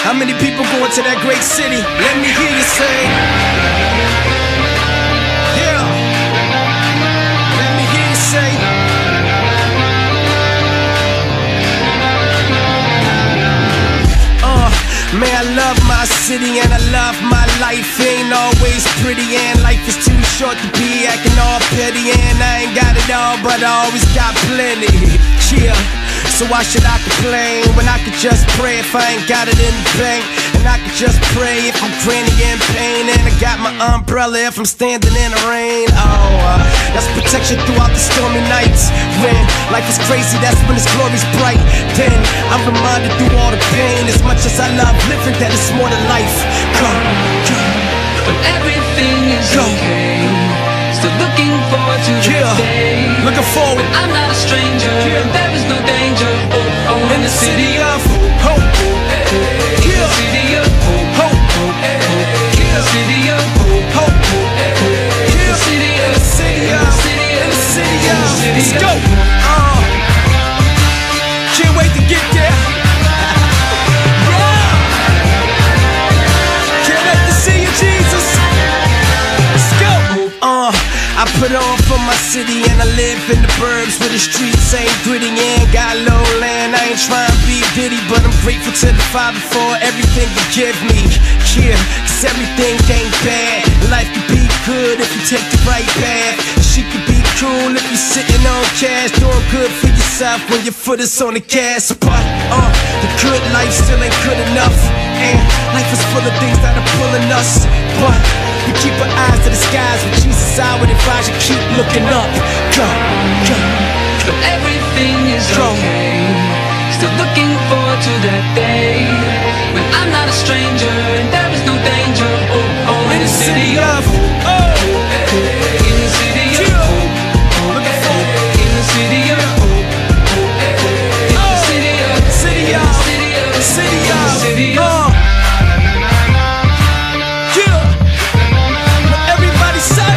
How many people going to that great city? Let me hear you say, yeah. Let me hear you say, man, I love my city and I love my life. Ain't always pretty and life is too short to be acting all petty. And I ain't got it all, but I always got plenty. Yeah, so why should I complain when I could just pray if I ain't got it in the bank? And I could just pray if I'm cranny in pain. And I got my umbrella if I'm standing in the rain. Oh, that's protection throughout the stormy nights. When life is crazy, that's when its glory's bright. Then I'm reminded through all the pain, as much as I love living, that it's more than life. Come, when everything is okay, still looking forward to the day. Looking forward. When I'm not a stranger, and there is no danger. Oh, in the city of hope. In the city of hope. In the city of hope. In the city of, let's go. Can't wait to get there. Can't wait to see you, Jesus. Let's go. I put on for my city and I live in the burbs where the streets ain't gritty and got low land. I ain't trying to be Diddy, but I'm grateful to the Father for everything you give me. Yeah, cause everything ain't bad. Life can be good if you take the right path. She could be cool if you're sitting on cash, doing good for yourself when your foot is on the gas. But the good life still ain't good enough, and life is full of things that are pulling us. But we keep our eyes to the skies with Jesus. I would advise you keep looking up. Go. But everything is okay, still looking forward to that day when I'm not a stranger and there is no danger. Oh, in the city of hope. In the city of hope. In the city of hope. In the city of everybody say,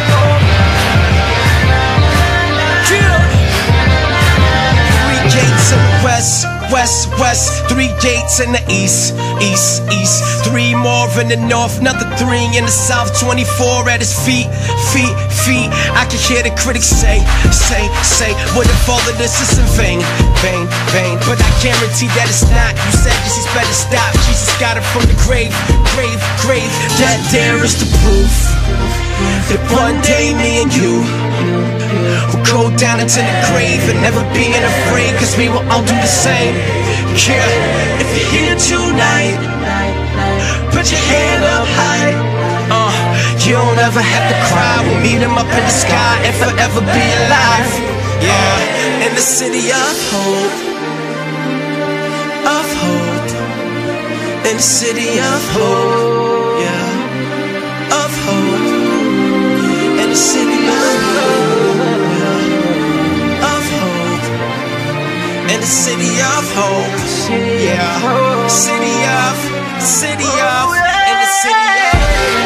three gates in the west, west, 3 gates in the east, east, 3 more in the north, another 3 in the south, 24 at his feet. I can hear the critics say, what if all of this is in vain, but I guarantee that it's not. You said Jesus better stop, Jesus got it from the grave, that there is the proof that one day me and you will go down into the grave and never being afraid, cause we will all do the same. Yeah, if you're here tonight, put your hand up high. You don't ever have to cry. We'll meet him up in the sky and forever be alive. Yeah, in the city of hope, in the city of hope, yeah, of hope, in the city of hope, yeah, of hope, in the city of hope, yeah, city of, in the city of.